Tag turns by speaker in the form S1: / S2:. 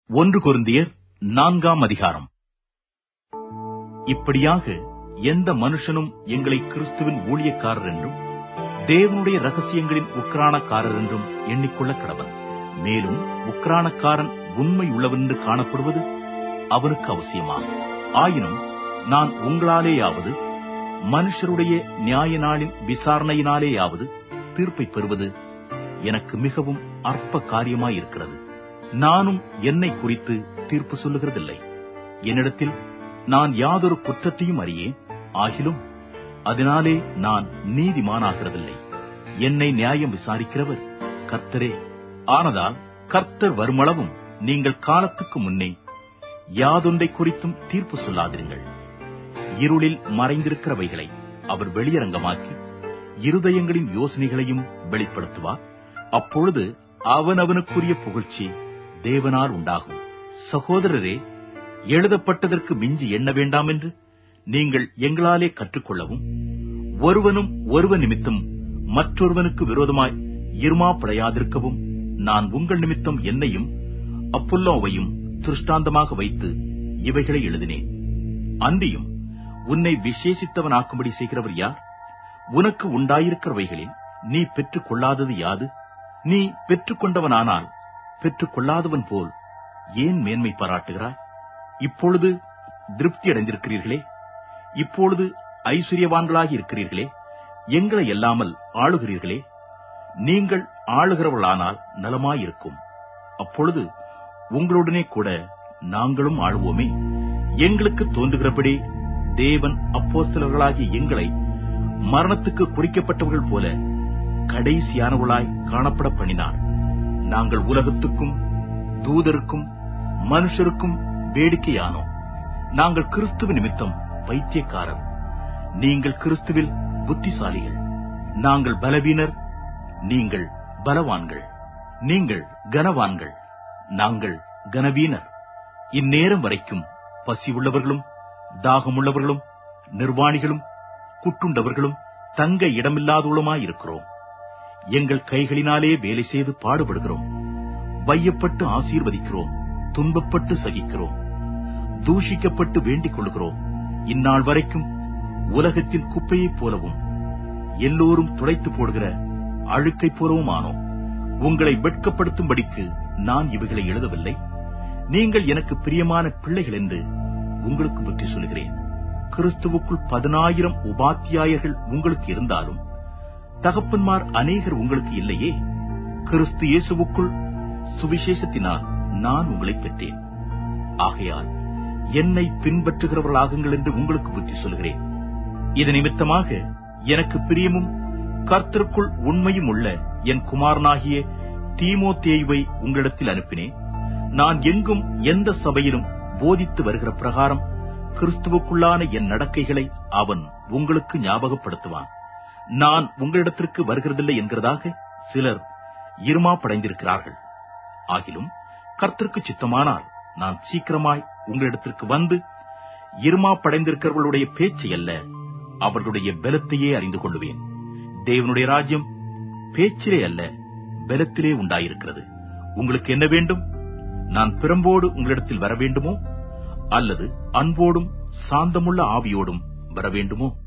S1: 1 கொரிந்தியர் 4ஆம் அதிகாரம். இப்படியாக எந்த மனுஷனும் எங்களை கிறிஸ்துவின் ஊழியக்காரர் என்றும் தேவனுடைய ரகசியங்களின் உக்கிரானக்காரர் என்றும் எண்ணிக்கொள்ள கடவன். மேலும் உக்கிரானக்காரன் உண்மை உள்ளவென்று காணப்படுவது அவனுக்கு அவசியமாகும். ஆயினும் நான் உங்களாலேயாவது மனுஷருடைய நியாய நாளின் விசாரணையினாலேயாவது தீர்ப்பை பெறுவது எனக்கு மிகவும் அற்ப காரியமாயிருக்கிறது. நானும் என்னை குறித்து தீர்ப்பு சொல்லுகிறதில்லை. என்னிடத்தில் நான் யாதொரு குற்றத்தையும் அறியேன். ஆகிலும் அதனாலே நான் நீதிமானாகிறதில்லை. என்னை நியாயம் விசாரிக்கிறவர் கர்த்தரே. ஆனதால் கர்த்தர் வருமளவும் நீங்கள் காலத்துக்கு முன்னே யாதொன்றை குறித்தும் தீர்ப்பு சொல்லாதிருங்கள். இருளில் மறைந்திருக்கிறவைகளை அவர் வெளியரங்கமாக்கி இருதயங்களின் யோசனைகளையும் வெளிப்படுத்துவார். அப்பொழுது அவனவனுக்குரிய புகழ்ச்சி தேவனால் உண்டாகும். சகோதரரே, எழுதப்பட்டதற்கு மிஞ்சி எண்ண வேண்டாம் என்று நீங்கள் எங்களாலே கற்றுக்கொள்ளவும், ஒருவனும் ஒருவன் நிமித்தம் மற்றொருவனுக்கு விரோதமாய் இருமாப்படையாதிருக்கவும் நான் உங்கள் நிமித்தம் என்னையும் அப்பொல்லோவையும் திருஷ்டாந்தமாக வைத்து இவைகளை எழுதினேன். அன்றியும் உன்னை விசேஷித்தவனாக்கும்படி செய்கிறவர் யார்? உனக்கு உண்டாயிருக்கிறவைகளில் நீ பெற்றுக் கொள்ளாதது யாது? நீ பெற்றுக்கொண்டவனானால் பெற்றுக்கொள்ளாதவன் போல் ஏன் மேன்மை பாராட்டுகிறாய்? இப்பொழுது திருப்தி அடைந்திருக்கிறீர்களே, இப்பொழுது ஐஸ்வர்யவான்களாகி இருக்கிறீர்களே, எங்களை அல்லாமல் ஆளுகிறீர்களே. நீங்கள் ஆளுகிறவர்களானால் நலமாயிருக்கும். அப்பொழுது உங்களுடனே கூட நாங்களும் ஆளுவோமே. எங்களுக்கு தோன்றுகிறபடி தேவன் அப்போஸ்தலர்களாகிய எங்களை மரணத்துக்கு குறிக்கப்பட்டவர்கள் போல கடைசியானவர்களாய் காணப்பட பண்ணினார். நாங்கள் உலகத்துக்கும் தூதருக்கும் மனுஷருக்கும் வேடிக்கையானோம். நாங்கள் கிறிஸ்துவ நிமித்தம் பைத்தியக்காரர், நீங்கள் கிறிஸ்துவில் புத்திசாலிகள். நாங்கள் பலவீனர், நீங்கள் பலவான்கள். நீங்கள் கனவான்கள், நாங்கள் கனவீனர். இந்நேரம் வரைக்கும் பசி உள்ளவர்களும் தாகமுள்ளவர்களும் நிர்வாணிகளும் குட்டுண்டவர்களும் தங்க இடமில்லாதவர்களுமாயிருக்கிறோம். எங்கள் கைகளினாலே வேலை செய்து பாடுபடுகிறோம். வையப்பட்டு ஆசீர்வதிக்கிறோம், துன்பப்பட்டு சகிக்கிறோம், தூஷிக்கப்பட்டு வேண்டிக் கொள்கிறோம். இந்நாள் வரைக்கும் உலகத்தின் குப்பையைப் போலவும் எல்லோரும் துடைத்து போடுகிற அழுக்கைப் போலவும் ஆனோம். உங்களை வெட்கப்படுத்தும்படிக்கு நான் இவைகளை எழுதவில்லை. நீங்கள் எனக்கு பிரியமான பிள்ளைகள் என்று உங்களுக்கு புத்தி சொல்கிறேன். கிறிஸ்துவுக்குள் 10,000 உபாத்தியாயர்கள் உங்களுக்கு இருந்தாலும் தகப்பன்மார் அநேகர் உங்களுக்கு இல்லையே. கிறிஸ்து இயேசுவுக்குள் சுவிசேஷத்தினால் நான் உங்களை பெற்றேன். ஆகையால் என்னை பின்பற்றுகிறவர்களாகுங்கள் என்று உங்களுக்கு புத்தி சொல்கிறேன். இது நிமித்தமாக எனக்கு பிரியமும் கர்த்தருக்குள் உண்மையும் உள்ள என் குமாரனாகிய தீமோத்தேயுவை உங்களிடத்தில் அனுப்பினேன். நான் எங்கும் எந்த சபையிலும் போதித்து வருகிற பிரகாரம் கிறிஸ்துவுக்குள்ளான என் நடக்கைகளை அவன் உங்களுக்கு ஞாபகப்படுத்துவான். நான் உங்களிடத்திற்கு வருகிறதில்லை என்கிறதாக சிலர் இருமாப்படைந்திருக்கிறார்கள். ஆகிலும் கர்த்தருக்கு சித்தமானால் நான் சீக்கிரமாய் உங்களிடத்திற்கு வந்து இருமாப்படைந்திருக்கிறவர்களுடைய பேச்சை அல்ல, அவர்களுடைய பலத்தையே அறிந்து கொள்ளுவேன். தேவனுடைய ராஜ்யம் பேச்சிலே அல்ல, பலத்திலே உண்டாயிருக்கிறது. உங்களுக்கு என்ன வேண்டும்? நான் பிரம்போடு உங்களிடத்தில் வர வேண்டுமோ, அல்லது அன்போடும் சாந்தமுள்ள ஆவியோடும் வர வேண்டுமோ?